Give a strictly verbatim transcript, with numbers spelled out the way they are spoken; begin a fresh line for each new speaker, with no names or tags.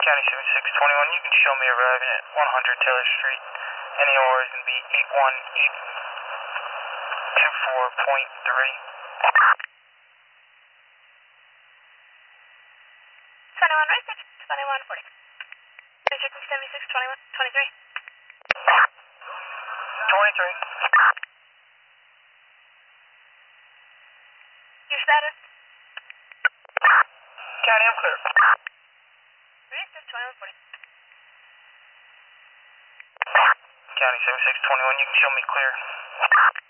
County seventy-six twenty-one, you can show me arriving at one hundred Taylor Street. N A O R is going to be eight one eight two four point three.
twenty-one right, twenty-one forty. District seventy-six twenty-one twenty-three.
twenty-three.
Your status?
County, I'm clear.
Right, twenty-one forty.
County seventy-six twenty-one, you can show me clear.